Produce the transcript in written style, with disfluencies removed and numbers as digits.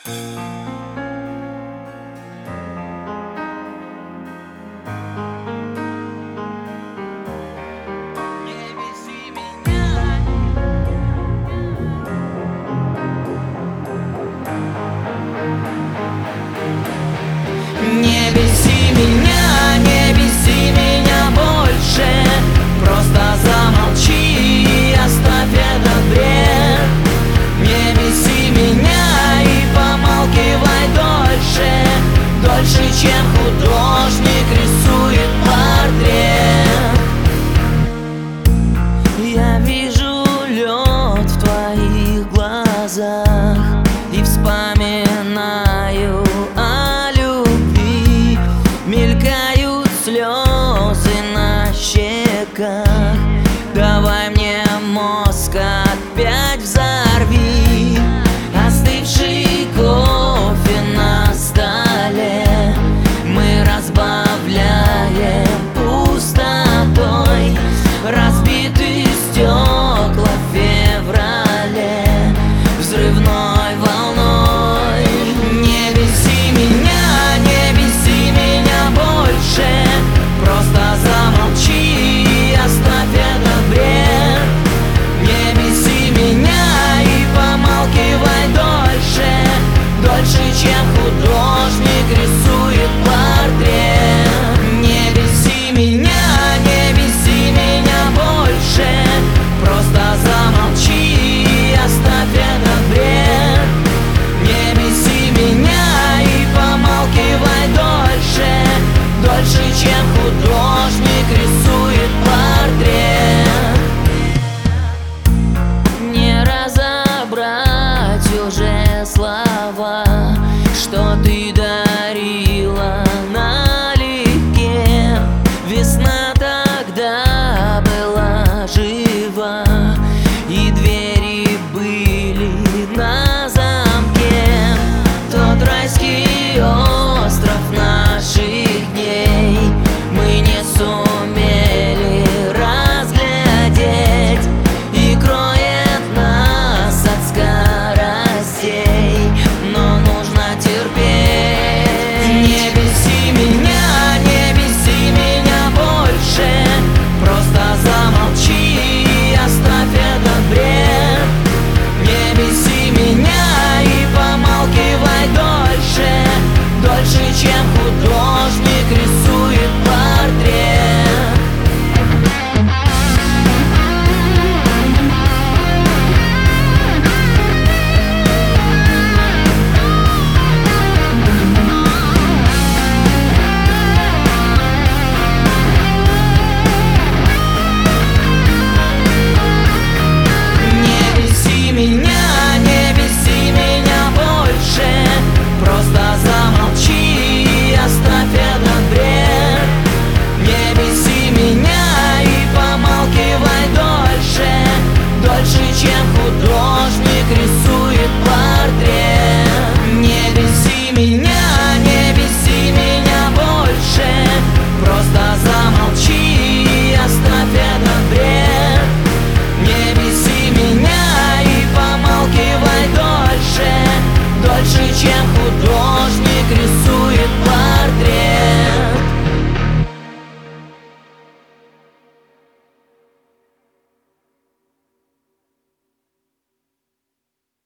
Не беси меня, не беси меня больше. Просто замолчи и оставь этот бред. Не беси меня и помалкивай дольше, дольше, чем художник рисует портрет. Я вижу лед в твоих глазах и вспоминаю о любви. Мелькают слезы на щеках. Давай мне мозг опять взорви. Остывший кофе на столе мы разбавляем пустотой. Разбитые стекла в феврале взрывной волной. Не беси меня, не беси меня больше. Просто замолчи и оставь этот бред. Не беси меня и помалкивай дольше, дольше, чем художник рисует портрет. Не беси меня, не беси меня больше. Просто замолчи и оставь этот бред. Не беси меня и помалкивай дольше, дольше, чем художник рисует портрет. Не разобрать уже слова, что ты дарила налегке. Весна тогда была жива, и двери были на замке. Тот райский остров наших дней мы не сумели разглядеть, и кроет нас от скоростей, но нужно терпеть. Не беси меня, не беси меня больше. Просто замолчи и оставь этот бред. Не беси меня и помалкивай дольше, дольше, чем художник рисует портрет. Не беси меня, не беси меня больше. Просто замолчи и оставь этот бред. Не беси меня и помалкивай дольше, дольше, чем художник рисует портрет. Не беси меня, не беси меня больше. Просто замолчи и оставь этот бред. Не беси меня и помалкивай дольше, дольше, чем